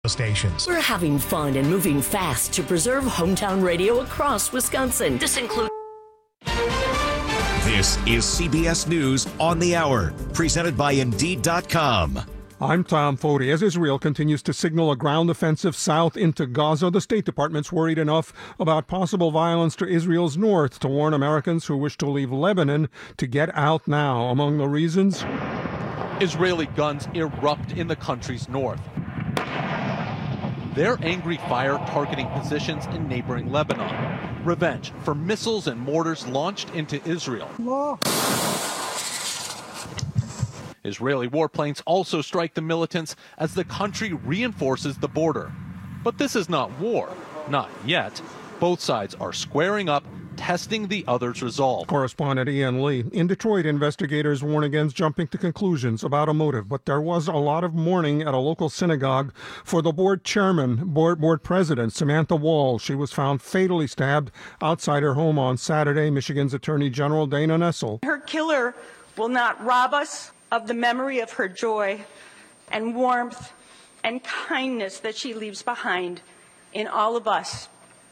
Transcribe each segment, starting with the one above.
stations. We're having fun and moving fast to preserve hometown radio across Wisconsin. This includes... This is CBS News on the Hour, presented by Indeed.com. I'm Tom Foti. As Israel continues to signal a ground offensive south into Gaza, the State Department's worried enough about possible violence to Israel's north to warn Americans who wish to leave Lebanon to get out now. Among the reasons, Israeli guns erupt in the country's north. Their angry fire targeting positions in neighboring Lebanon. Revenge for missiles and mortars launched into Israel. Israeli warplanes also strike the militants as the country reinforces the border. But this is not war. Not yet. Both sides are squaring up, testing the other's resolve. Correspondent Ian Lee. In Detroit, investigators warn against jumping to conclusions about a motive, but there was a lot of mourning at a local synagogue for the board president, Samantha Wall. She was found fatally stabbed outside her home on Saturday. Michigan's Attorney General Dana Nessel. Her killer will not rob us of the memory of her joy and warmth and kindness that she leaves behind in all of us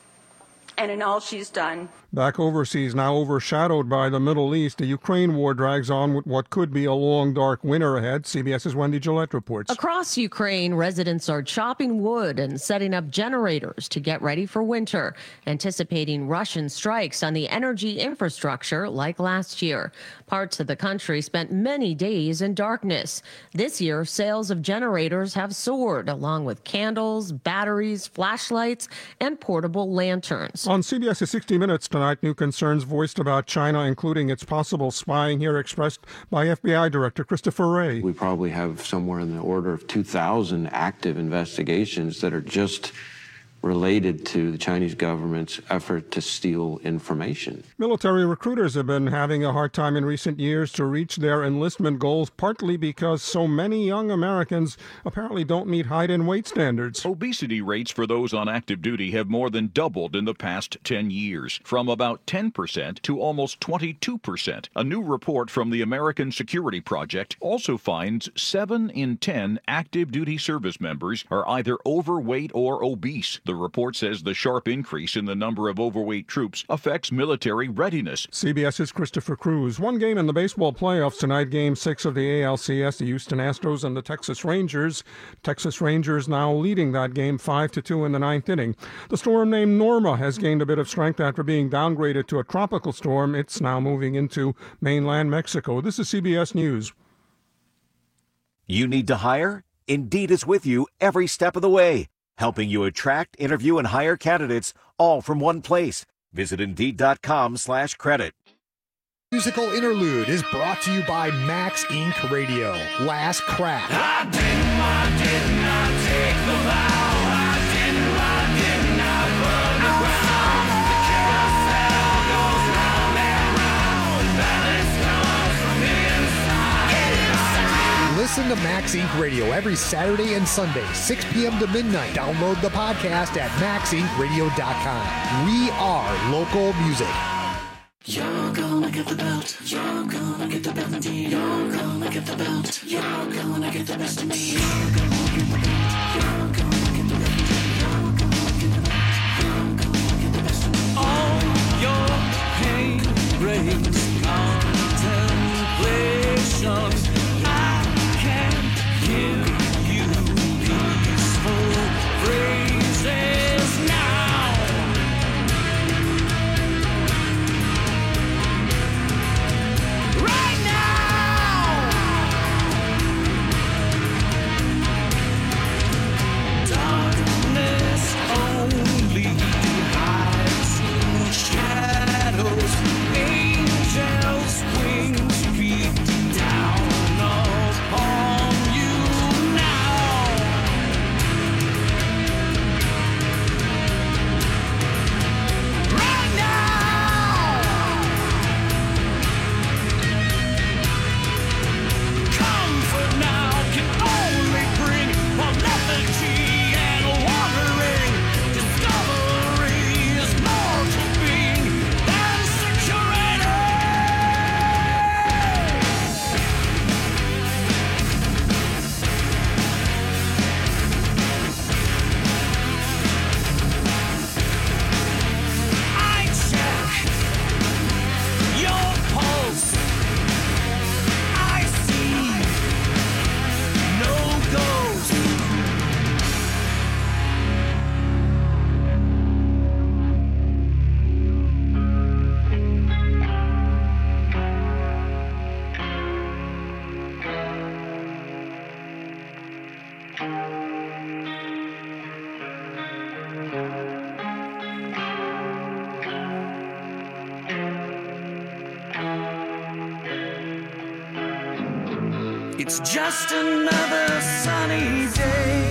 and in all she's done. Back overseas, now overshadowed by the Middle East, the Ukraine war drags on with what could be a long, dark winter ahead. CBS's Wendy Gillette reports. Across Ukraine, residents are chopping wood and setting up generators to get ready for winter, anticipating Russian strikes on the energy infrastructure like last year. Parts of the country spent many days in darkness. This year, sales of generators have soared, along with candles, batteries, flashlights, and portable lanterns. On CBS's 60 Minutes tonight, new concerns voiced about China, including its possible spying here, expressed by FBI Director Christopher Wray. We probably have somewhere in the order of 2,000 active investigations that are just related to the Chinese government's effort to steal information. Military recruiters have been having a hard time in recent years to reach their enlistment goals, partly because so many young Americans apparently don't meet height and weight standards. Obesity rates for those on active duty have more than doubled in the past 10 years, from about 10% to almost 22%. A new report from the American Security Project also finds 7 in 10 active duty service members are either overweight or obese. The report says the sharp increase in the number of overweight troops affects military readiness. CBS's Christopher Cruz. One game in the baseball playoffs tonight, Game 6 of the ALCS, the Houston Astros and the Texas Rangers. Texas Rangers now leading that game 5-2 in the ninth inning. The storm named Norma has gained a bit of strength after being downgraded to a tropical storm. It's now moving into mainland Mexico. This is CBS News. You need to hire? Indeed is with you every step of the way, helping you attract, interview, and hire candidates all from one place. Visit Indeed.com/credit. Musical Interlude is brought to you by Max Inc. Radio. Last Crack. I did not take the vow. I did not burn the ground. The carousel goes round and round. Balance comes from inside. Listen to Max Inc. Radio every Saturday and Sunday, 6 p.m. to midnight. Download the podcast at maxincradio.com. We are local music. You're gonna get the belt. You're gonna get the belt indeed. You're gonna get the belt. You're gonna get the best of me. You're gonna get the belt. You're gonna get the belt. You're gonna get the belt. You're gonna get the best of me. All your pain brings contemplation. I can give you peaceful phrases now. It's just another sunny day.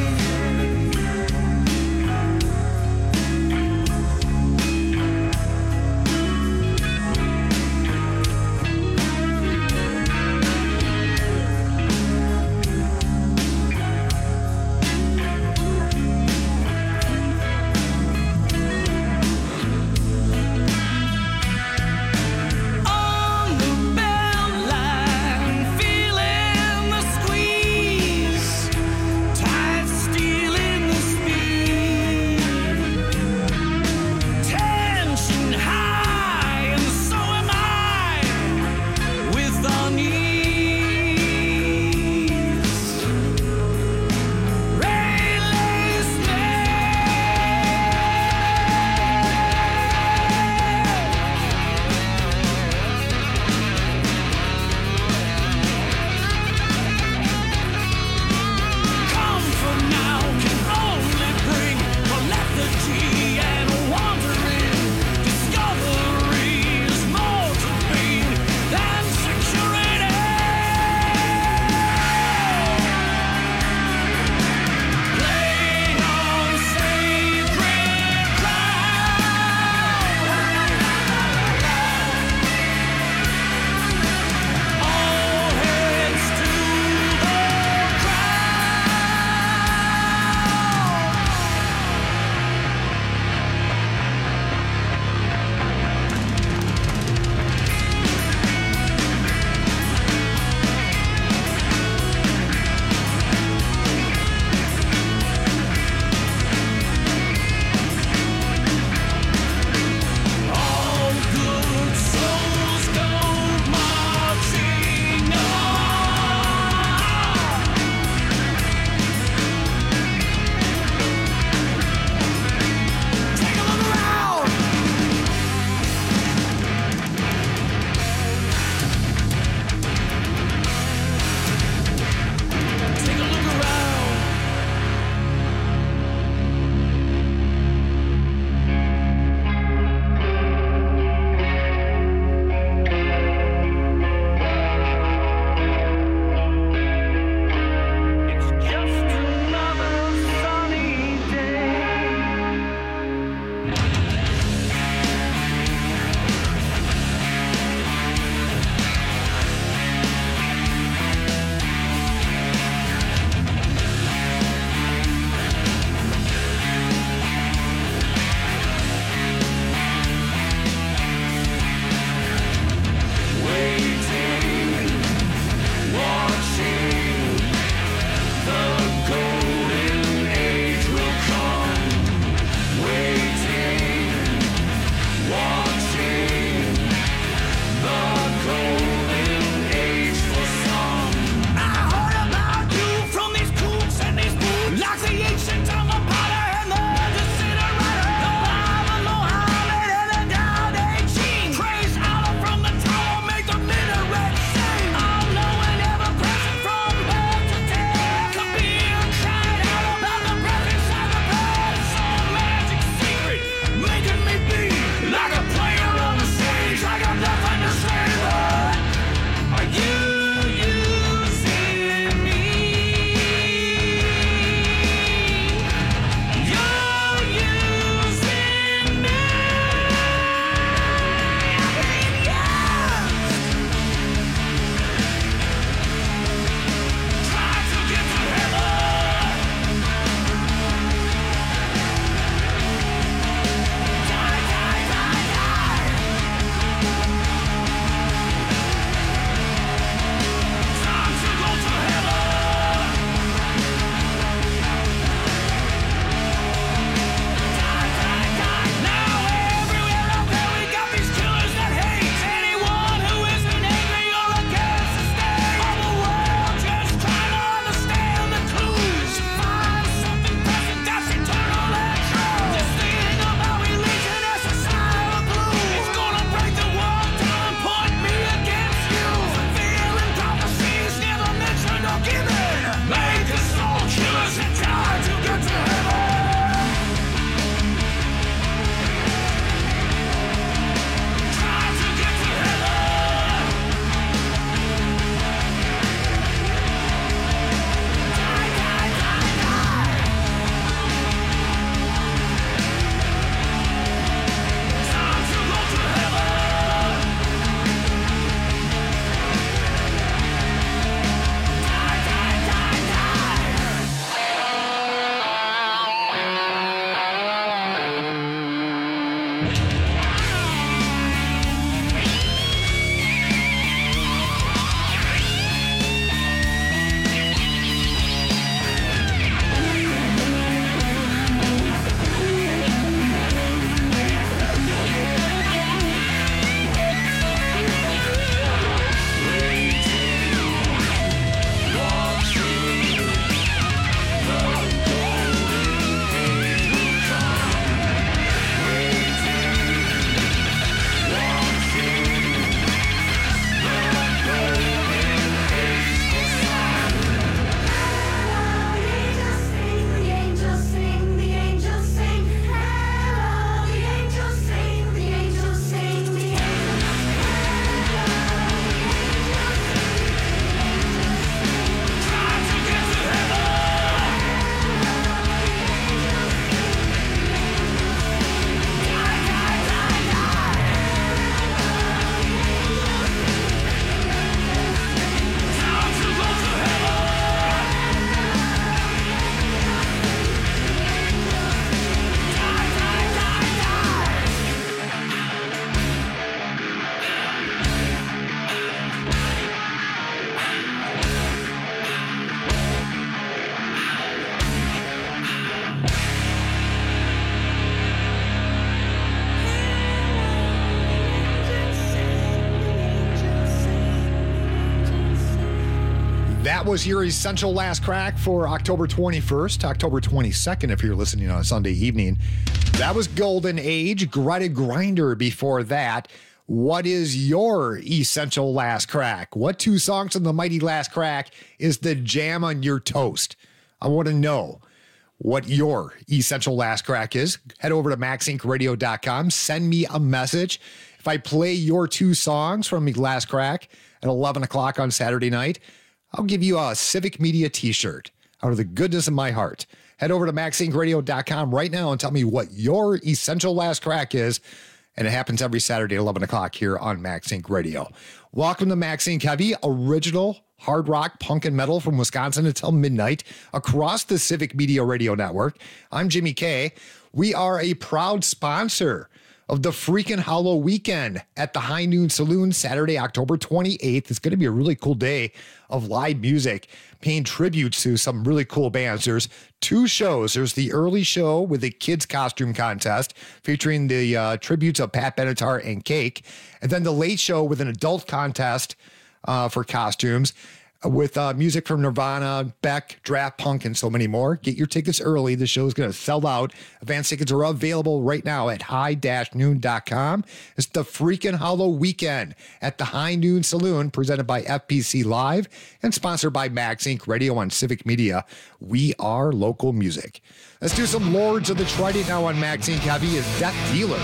That was your Essential Last Crack for October 21st, October 22nd, if you're listening on a Sunday evening. That was Golden Age, Greta Grinder before that. What is your Essential Last Crack? What two songs from the mighty Last Crack is the jam on your toast? I want to know what your Essential Last Crack is. Head over to MaxIncRadio.com. Send me a message. If I play your two songs from the Last Crack at 11 o'clock on Saturday night, I'll give you a Civic Media t-shirt out of the goodness of my heart. Head over to MaxIncRadio.com right now and tell me what your Essential Last Crack is. And it happens every Saturday at 11 o'clock here on Max Inc. Radio. Welcome to Max Inc. Heavy, original hard rock, punk, and metal from Wisconsin until midnight across the Civic Media Radio Network. I'm Jimmy K. We are a proud sponsor of the freaking Hollow Weekend at the High Noon Saloon, Saturday, October 28th. It's going to be a really cool day of live music, paying tributes to some really cool bands. There's two shows. There's the early show with the kids costume contest featuring the tributes of Pat Benatar and Cake. And then the late show with an adult contest for costumes with music from Nirvana, Beck, Draft Punk, and so many more. Get your tickets early. The show is going to sell out. Advance tickets are available right now at high-noon.com. It's the freaking Hollow Weekend at the High Noon Saloon, presented by FPC Live and sponsored by Max Inc. Radio on Civic Media. We are local music. Let's do some Lords of the Trident now on Max Inc. Heavy is Death Dealer.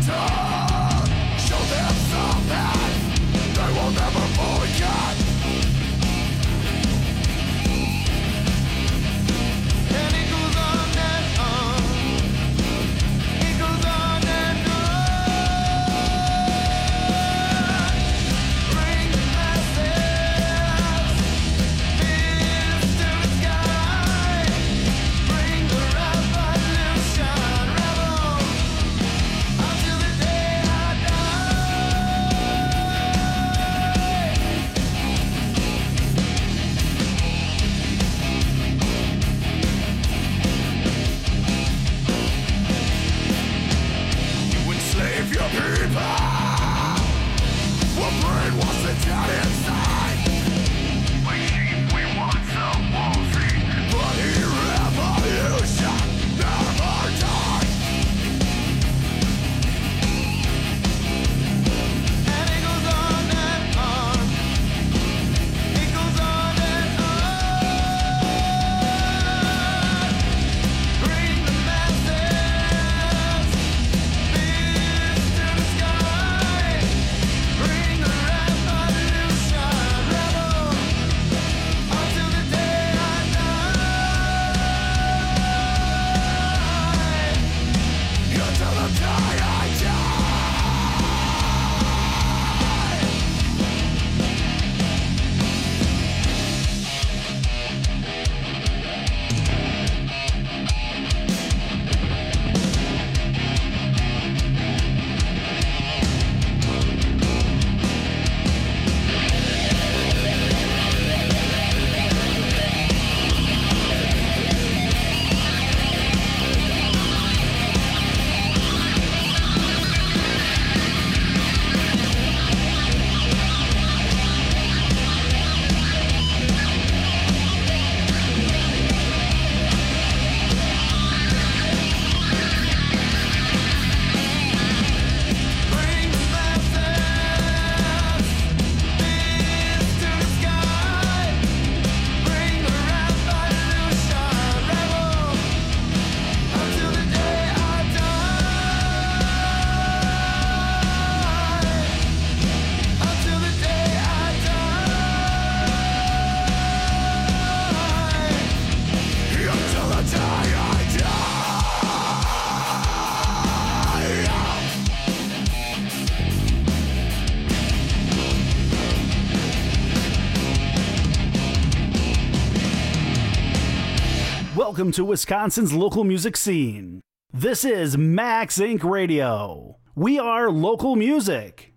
Welcome to Wisconsin's local music scene. This is Max Inc. Radio. We are local music.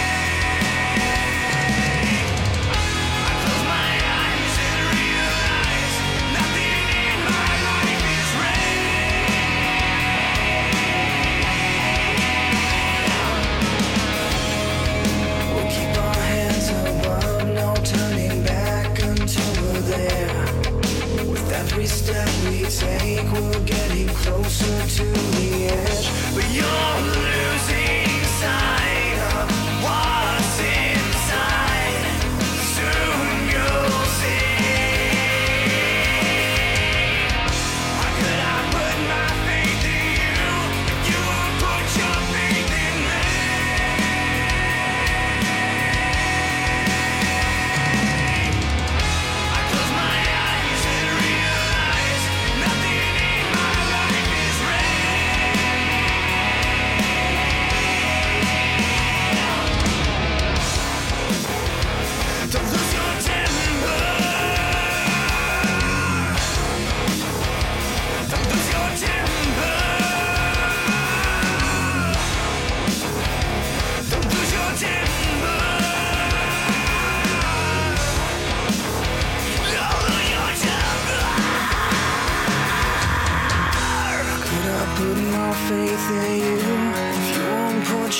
I close my eyes and realize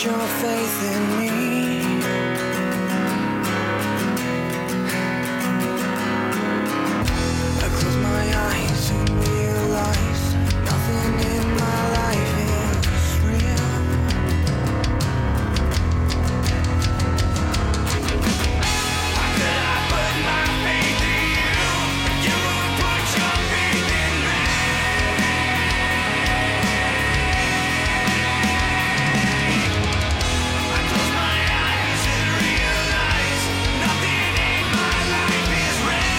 your faith in me. I close my eyes and realize nothing in my life is real. How could I put my faith in you? You would put your faith in me. I close my eyes and realize nothing in my life is real.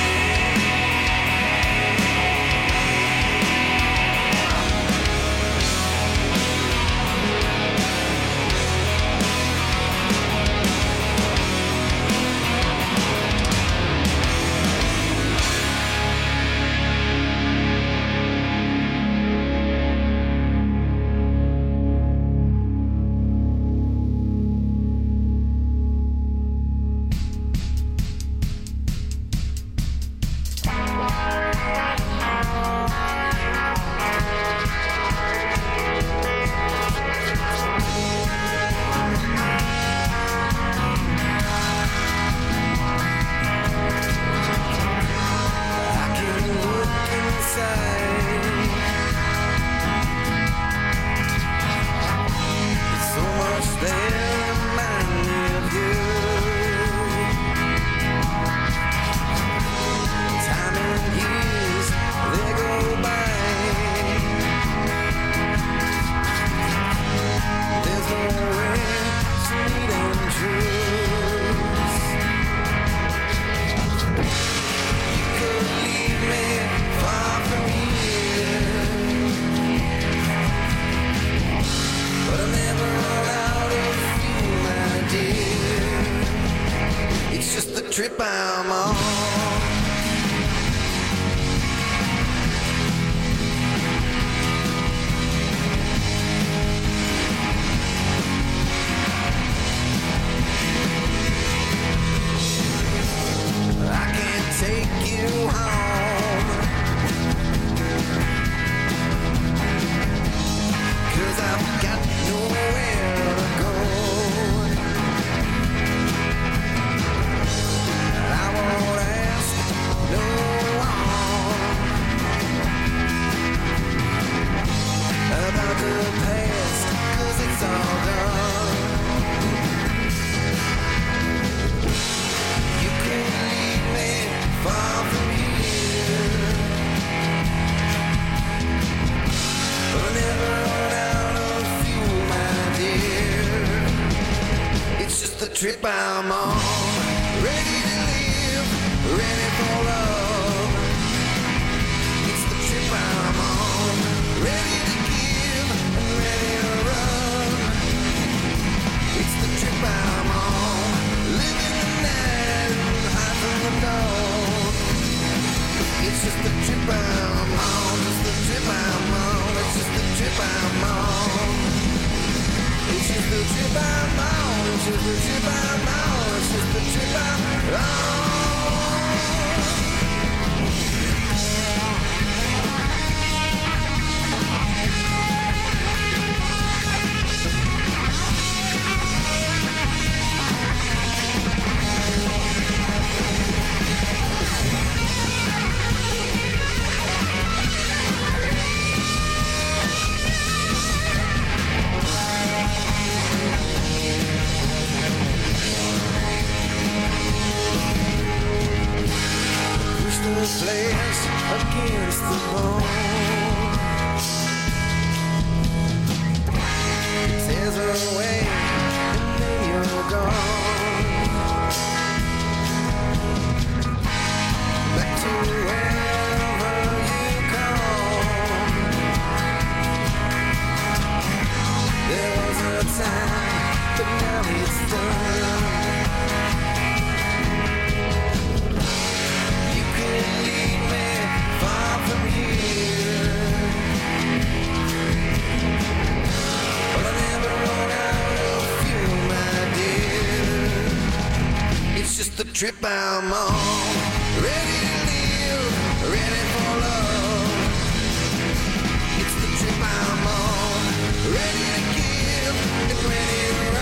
I can look inside. There's so much there to remind me of you. Time and years, they go by. There's no way sweet and truth. You could leave me far from here, but I'll never run out of you, my dear. It's just the trip I'm on. I can't take you home, 'cause I've got nowhere to go. I won't ask no one about the past, 'cause it's all done. You can leave me far from here, but I'll never run out of you, my dear. It's just the trip I'm on. Ready to live, ready for love. It's the trip I'm on. Ready to give and ready to run. It's the trip I'm on. Living the night and high from the dawn. It's just the trip I'm on. Just the trip I'm on. It's just the trip I'm on. It's just the trip I'm on. It's just the trip I'm on. It's just the trip I'm on. The flesh against the bone. It tears away and then you're gone. Back to wherever you come. There was a time, but now it's done. Lead me far from here, but I'll never run out of you, my dear. It's just the trip I'm on. Ready to live, ready for love. It's the trip I'm on. Ready to give and ready to run.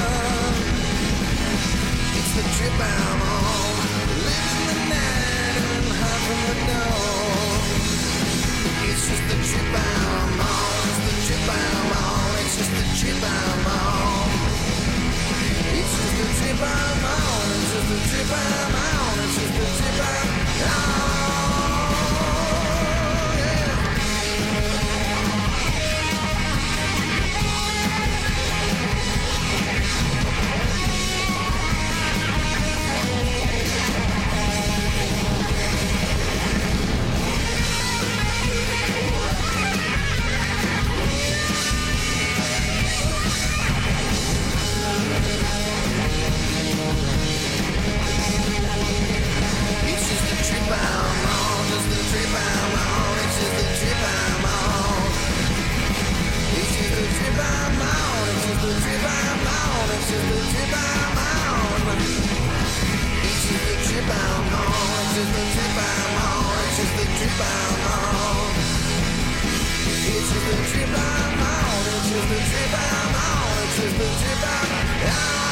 I'm on. It's just the trip I'm on. It's just the trip I'm on. It's just the trip I'm on. It's just the trip I'm on.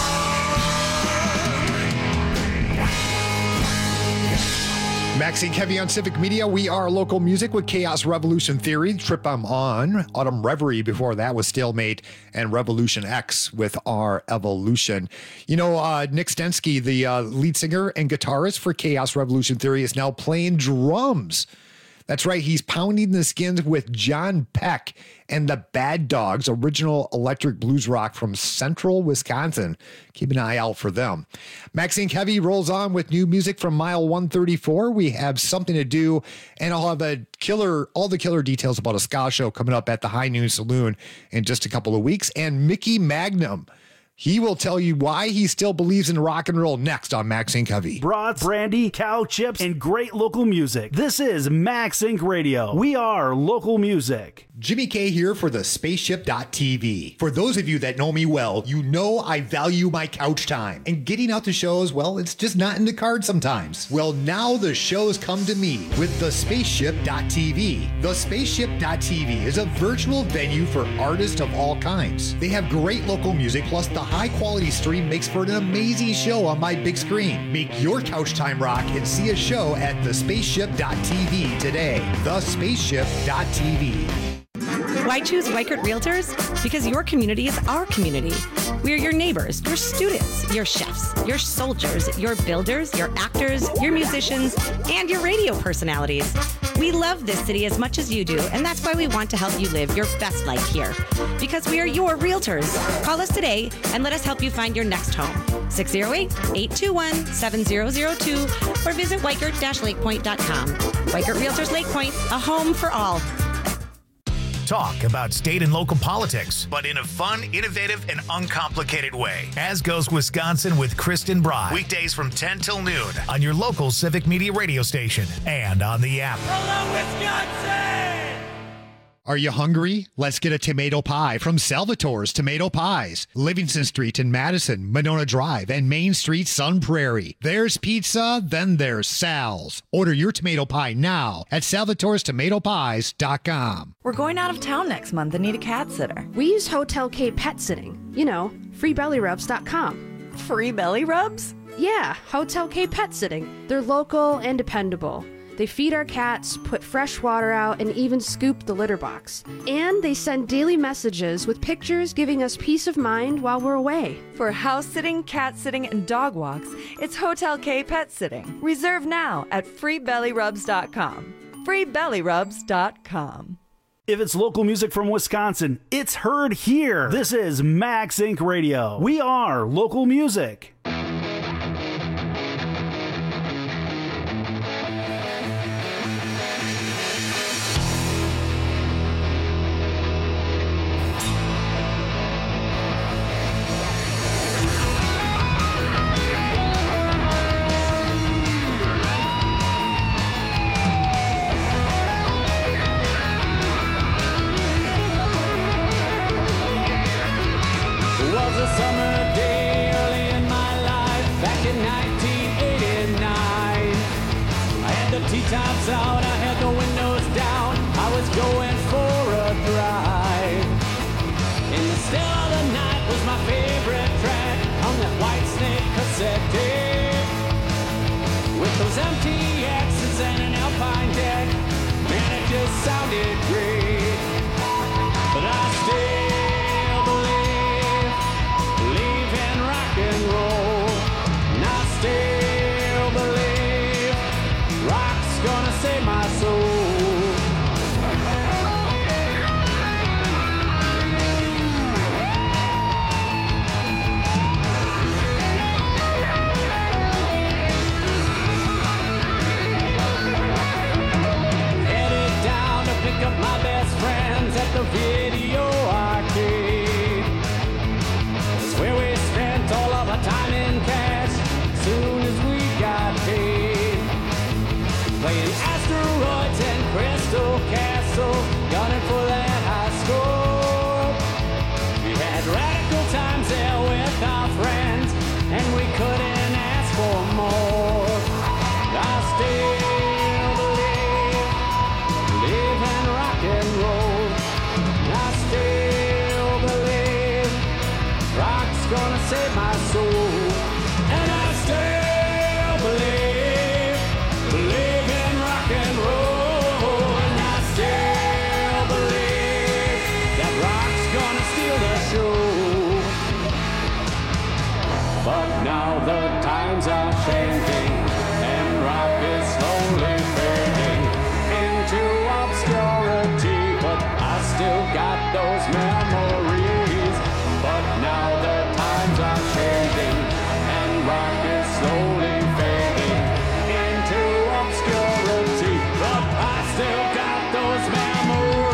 Maxine Kevy on Civic Media. We are local music with Chaos Revolution Theory. Trip I'm on. Autumn Reverie before that was Stalemate, and Revolution X with Our Evolution. You know, Nick Stensky, the lead singer and guitarist for Chaos Revolution Theory, is now playing drums. That's right. He's pounding the skins with John Peck and the Bad Dogs, original electric blues rock from central Wisconsin. Keep an eye out for them. Maxine Kevy rolls on with new music from Mile 134. We have Something to Do, and I'll have all the killer details about a ska show coming up at the High Noon Saloon in just a couple of weeks. And Mickey Magnum, he will tell you why he still believes in rock and roll next on Max Inc. Heavy. Brats, brandy, cow chips, and great local music. This is Max Inc. Radio. We are local music. Jimmy K here for the Spaceship.tv. For those of you that know me well, you know I value my couch time. And getting out to shows, well, it's just not in the cards sometimes. Well, now the shows come to me with the Spaceship.tv. The Spaceship.tv is a virtual venue for artists of all kinds. They have great local music, plus the high-quality stream makes for an amazing show on my big screen. Make your couch time rock and see a show at thespaceship.tv today. Thespaceship.tv. Why choose Weichert Realtors? Because your community is our community. We are your neighbors, your students, your chefs, your soldiers, your builders, your actors, your musicians, and your radio personalities. We love this city as much as you do, and that's why we want to help you live your best life here. Because we are your realtors. Call us today and let us help you find your next home. 608-821-7002 or visit Weichert-lakepoint.com. Weichert Realtors Lake Point, a home for all. Talk about state and local politics, but in a fun, innovative, and uncomplicated way. As Goes Wisconsin with Kristen Bry. Weekdays from 10 till noon on your local Civic Media radio station and on the app. Hello, Wisconsin! Are you hungry? Let's get a tomato pie from Salvatore's Tomato Pies. Livingston Street in Madison, Monona Drive, and Main Street, Sun Prairie. There's pizza, then there's Sal's. Order your tomato pie now at salvatorestomatopies.com. We're going out of town next month and need a cat sitter. We use Hotel K Pet Sitting. You know, freebellyrubs.com. Free belly rubs? Yeah, Hotel K Pet Sitting. They're local and dependable. They feed our cats, put fresh water out, and even scoop the litter box. And they send daily messages with pictures giving us peace of mind while we're away. For house sitting, cat sitting, and dog walks, it's Hotel K Pet Sitting. Reserve now at freebellyrubs.com. freebellyrubs.com. If it's local music from Wisconsin, it's heard here. This is Max Inc. Radio. We are local music. Tops out, I had the windows down, I was going for a drive. In the still of the night was my favorite track on that White Snake cassette tape. With those empty X's and an Alpine deck, man, it just sounded great. But I still believe in rock and roll, and I still believe rock's gonna save my soul. Headed down to pick up my best friends at the video arcade. It's where we spent all of our time in cash soon as we got paid. Playing asteroids and Crystal Castle, gunning for that high score. We had radical times there with our friends, and we couldn't ask for more. I still now the times are changing, and rock is slowly fading into obscurity. But I still got those memories. But now the times are changing, and rock is slowly fading into obscurity. But I still got those memories.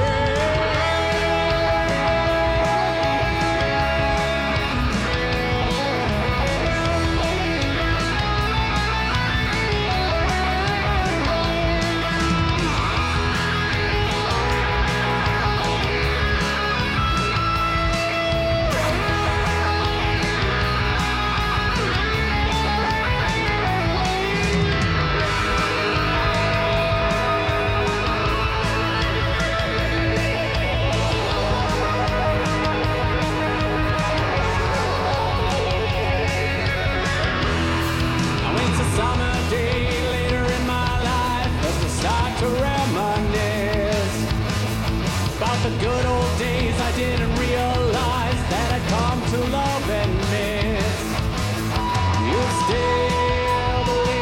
Summer day later in my life as I start to reminisce about the good old days I didn't realize that I'd come to love and miss. You still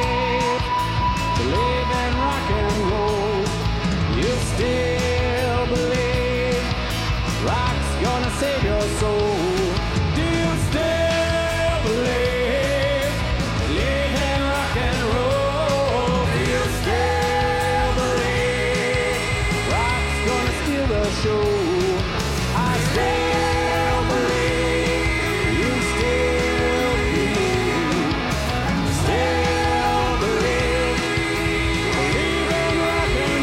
believe in rock and roll. You still believe rock's gonna save your soul. Do you still believe in rock and roll? Do you still believe rock's gonna steal the show? I still believe, you still believe in rock and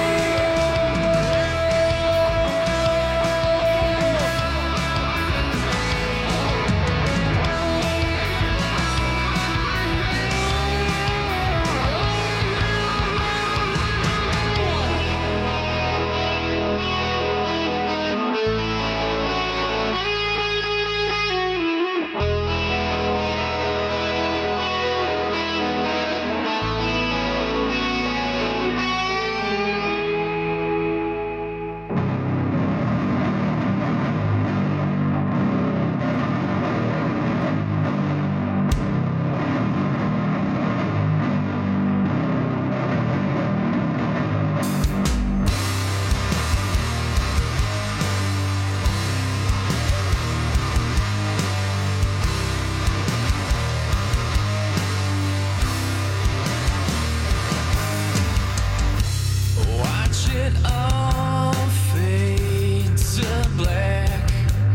watch it all fade to black.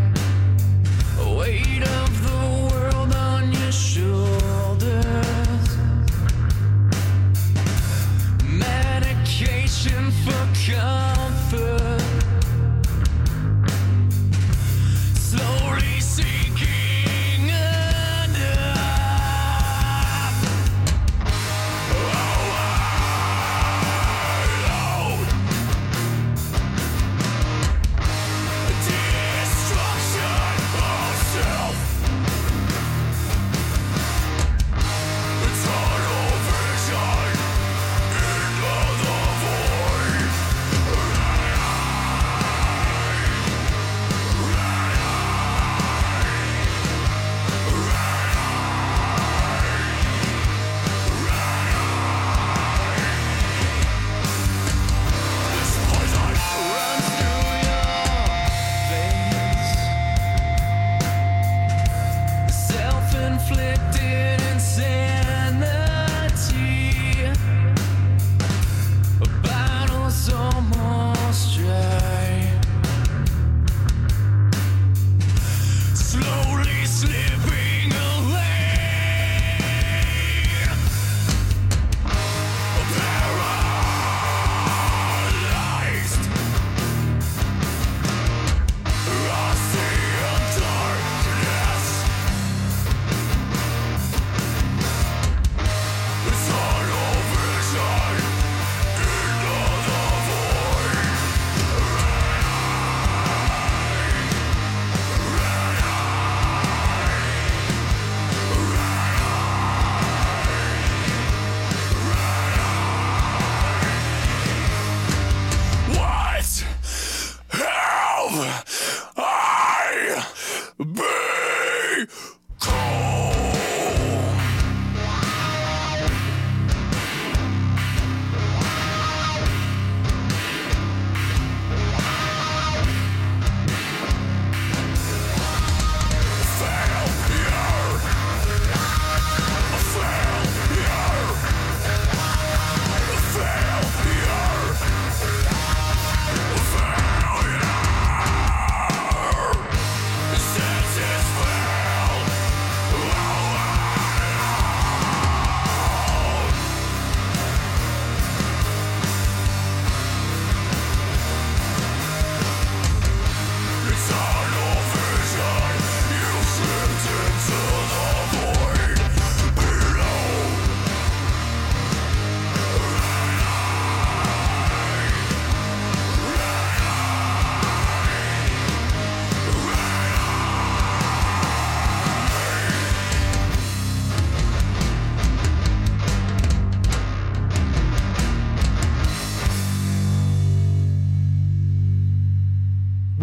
Weight of the world on your shoulders. Medication for comfort. Slowly sinking under. Destruction of self. Tunnel vision into the void.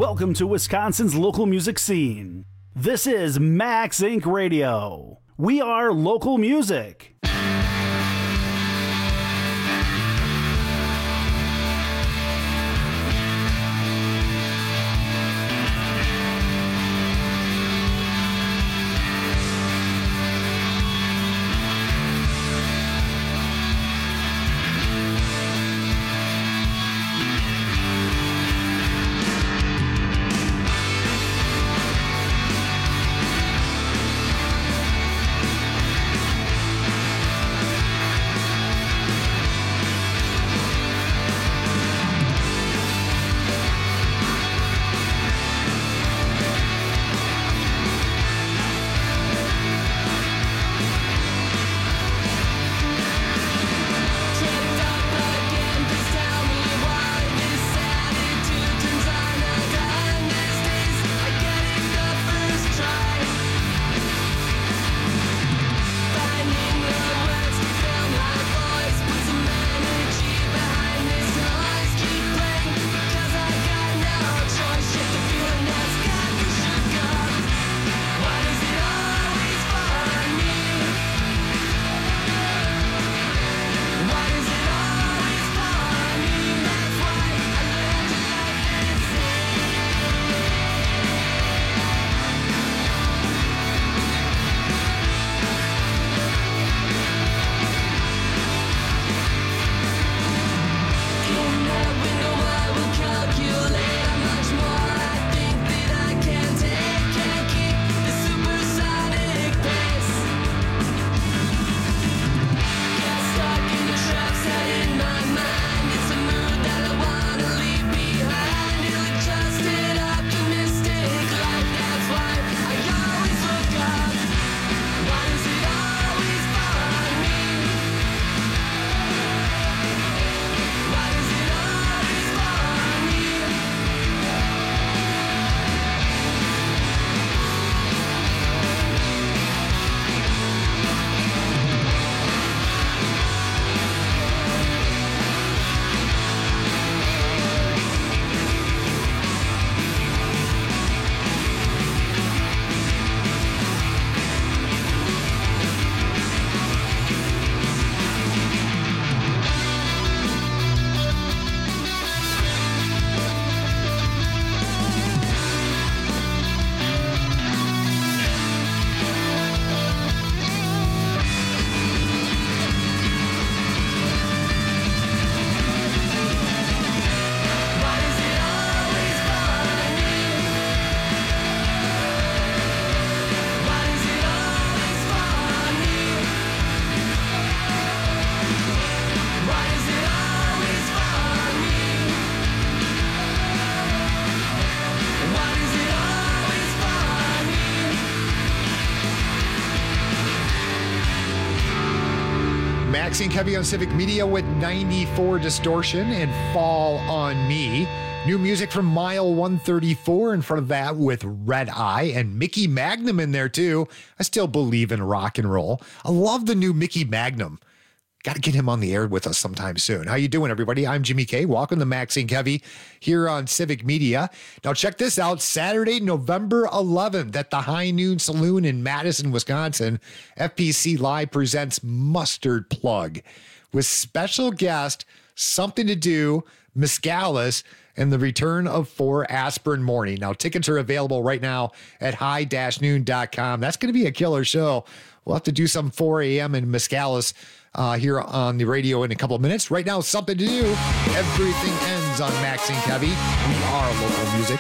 Welcome to Wisconsin's local music scene. This is Max Inc. Radio. We are local music. Maxine Kevy on Civic Media with 94 Distortion and Fall on Me. New music from Mile 134 in front of that with Red Eye and Mickey Magnum in there too. I still believe in rock and roll. I love the new Mickey Magnum. Got to get him on the air with us sometime soon. How you doing, everybody? I'm Jimmy K. Welcome to Maxine Kevy here on Civic Media. Now check this out. Saturday, November 11th at the High Noon Saloon in Madison, Wisconsin, FPC Live presents Mustard Plug with special guest Something to Do, Miscallis, and the return of For Aspirin Morning. Now, tickets are available right now at high-noon.com. That's going to be a killer show. We'll have to do some 4 a.m. in Miscallis here on the radio in a couple of minutes. Right now, Something to Do. Everything ends on Maxine Kevy. We are local music.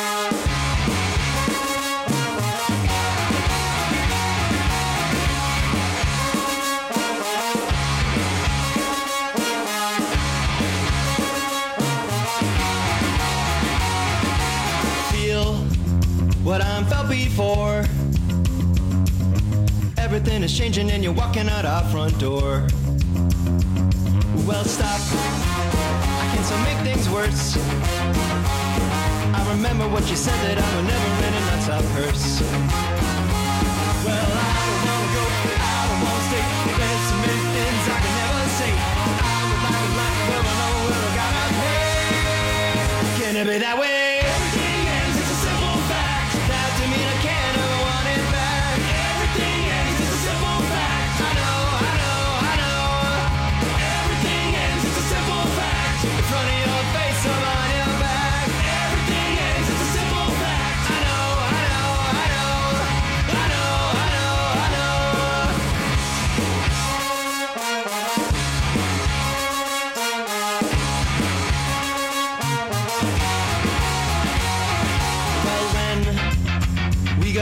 What I'm felt before. Everything is changing and you're walking out our front door. Well, stop. I can still make things worse. I remember what you said, that I would never in a nutsout purse. Well, I don't wanna go, I don't wanna stay. There's so many things I can never say. I would like a life where I know where I gotta pay. Can it be that way? Everything ends.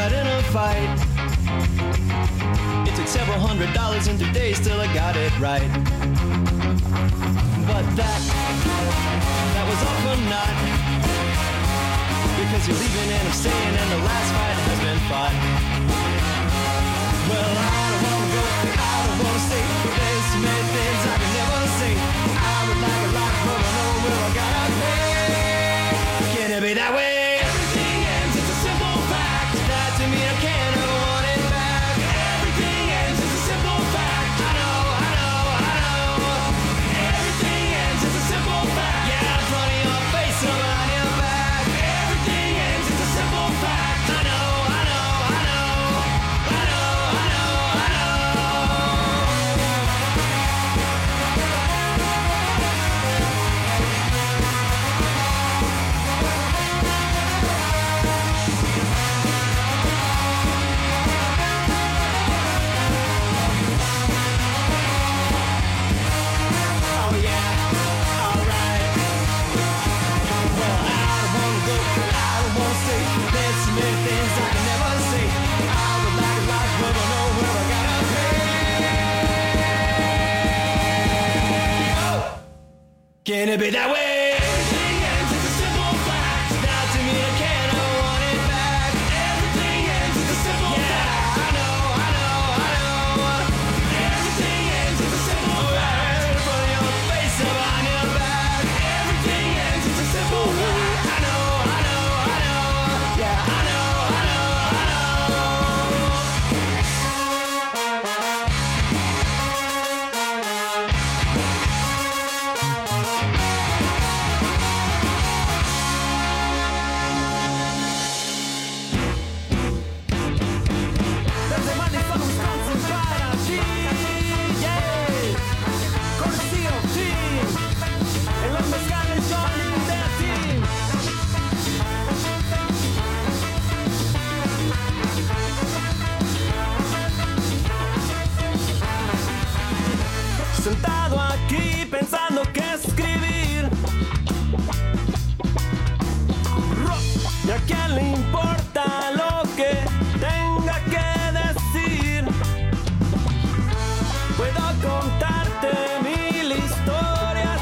got in a fight. It took several $100s in 2 days till I got it right. But that was all for naught, because you're leaving and I'm staying and the last fight has been fought. Well, I don't wanna go, I don't wanna stay, but there's so many things I can never say. I would like a lot, but I know where I gotta pay. Can it be that way? Everything ends, it's a simple fact. That to me I can't ever want it back. Everything ends, it's a simple fact. I know. Everything ends, it's a simple fact. Yeah, in front of your face, I'm on your back. Everything ends, it's a simple fact. I know. Can it be that way? Everything ends, it's a simple fact. Now to me I can't ever want it back. Everything ends, it's a simple fact. I know. Everything ends, it's a simple fact. In front of your face, I'm on your back. Everything ends, it's a simple fact. I know. Yeah, I know. Sentado aquí pensando qué escribir. ¿Y a quién le importa lo que tenga que decir? Puedo contarte 1000 historias,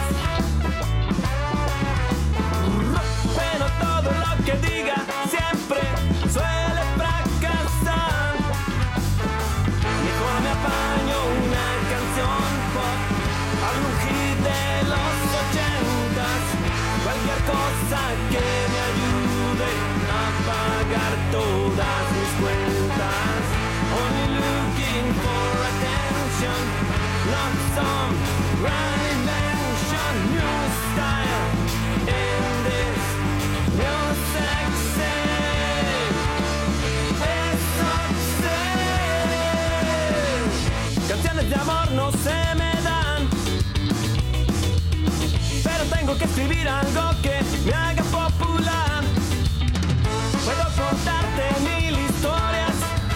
pero todo lo que diga siempre suele fracasar. Mejor me apaño una canción pop, algún hit de los 80s, cualquier cosa que me ayude a pagar todas mis cuentas. Only looking for attention, love song, grand invention, new style in this music scene. Eso sé. Canciones de amor no se me dan, pero tengo que escribir algo que me haga popular. Puedo contarte 1000 historias,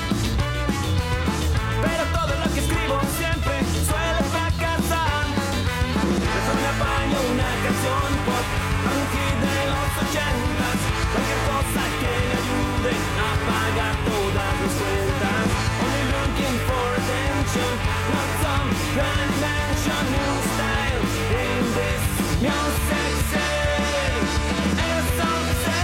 pero todo lo que escribo siempre suele fracasar. Mejor me apaño una canción pop, un hit de los 80s, cualquier cosa que me ayude a pagar todas mis cuentas. Only looking for attention, not some grand invention, new style in this music scene. Eso sé.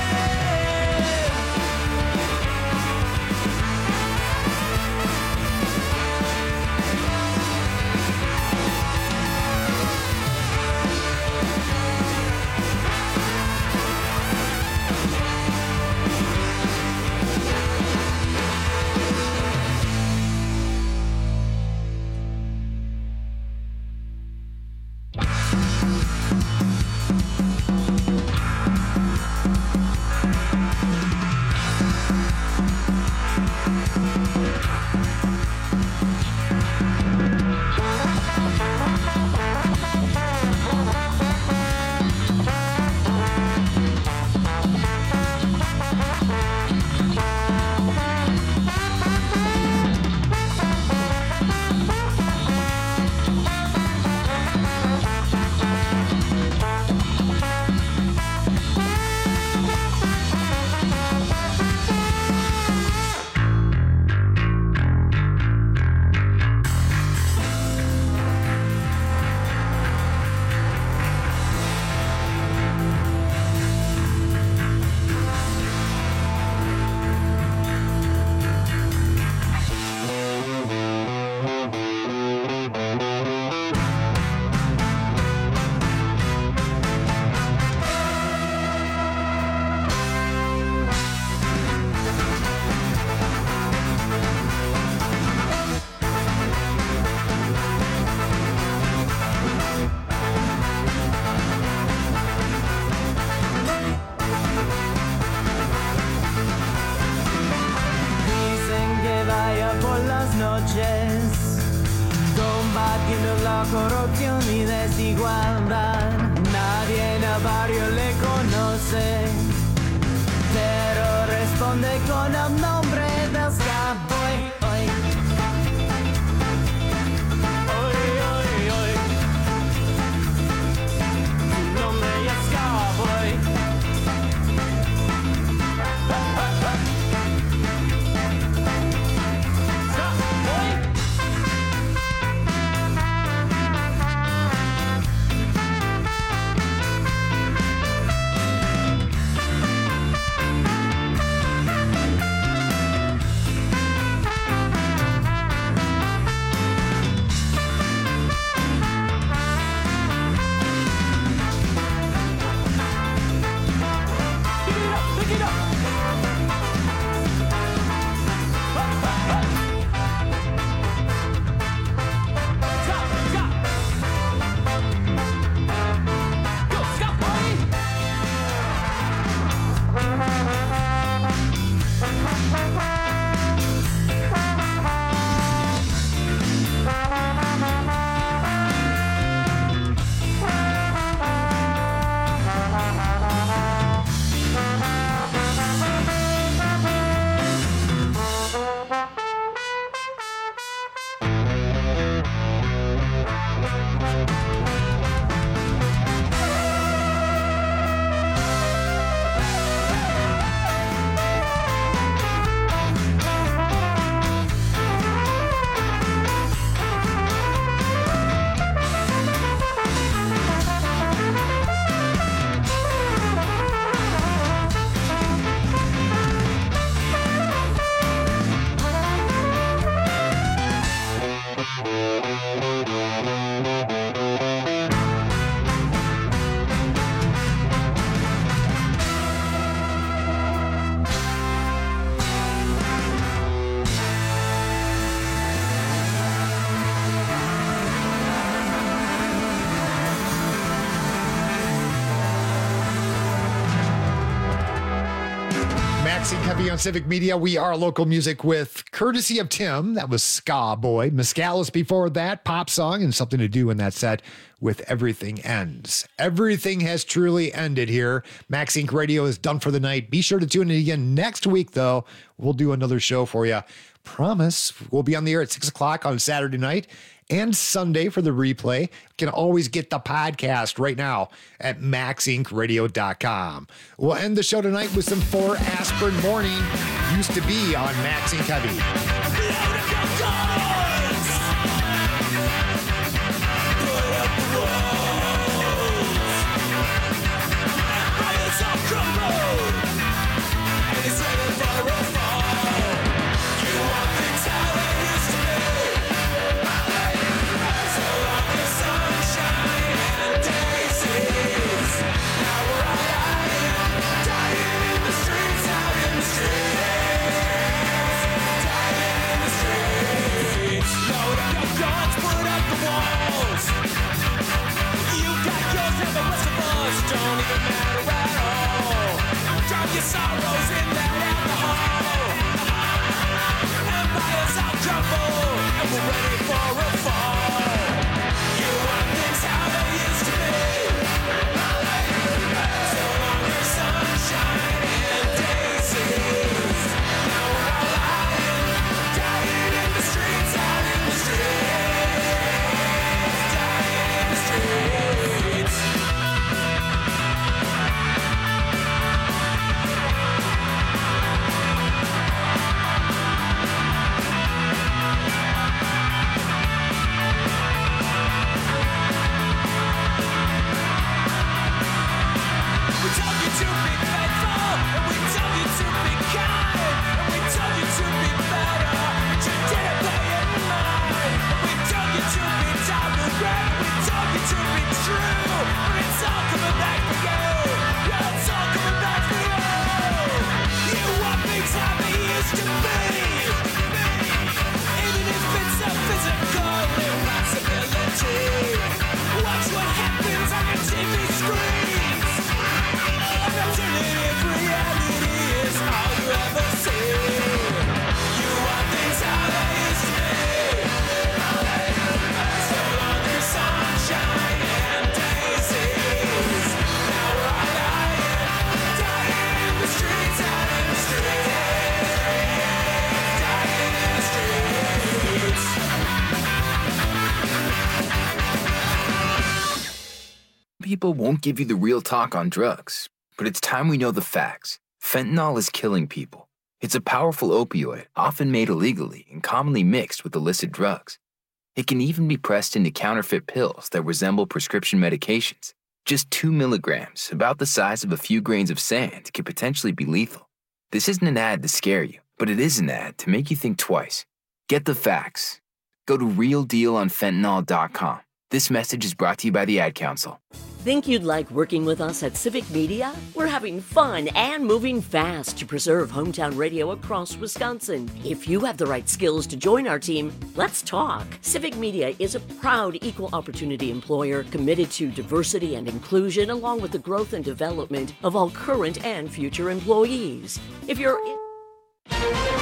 calles, combatiendo la corrupción y desigualdad. Nadie en el barrio le conoce, pero responde con el nombre del Skyboy. Su nombre es Skyboy. Maxing Heavy on Civic Media. We are local music with courtesy of Tim. That was Ska Boy. Mescalis before that, pop song, and something to do in that set with Everything Ends. Everything has truly ended here. Max Inc. Radio is done for the night. Be sure to tune in again next week, though. We'll do another show for you. Promise. We'll be on the air at 6 o'clock on Saturday night and Sunday for the replay. You can always get the podcast right now at maxincradio.com. We'll end the show tonight with some 4 Aspirin Morning. Used to be on Max Inc. Heavy. Don't even matter at all. Drop your sorrows in that alcohol. Empires all crumble, and we're ready for a fall. You want things how they used to be. So long as sunshine and daisies. Now we're all dying in the streets, out in the streets, dying in the streets. people won't give you the real talk on drugs, but it's time we know the facts. Fentanyl is killing people. It's a powerful opioid, often made illegally and commonly mixed with illicit drugs. It can even be pressed into counterfeit pills that resemble prescription medications. Just 2 milligrams, about the size of a few grains of sand, can potentially be lethal. This isn't an ad to scare you, but it is an ad to make you think twice. Get the facts. Go to realdealonfentanyl.com. This message is brought to you by the Ad Council. Think you'd like working with us at Civic Media? We're having fun and moving fast to preserve hometown radio across Wisconsin. If you have the right skills to join our team, let's talk. Civic Media is a proud equal opportunity employer committed to diversity and inclusion, along with the growth and development of all current and future employees. If you're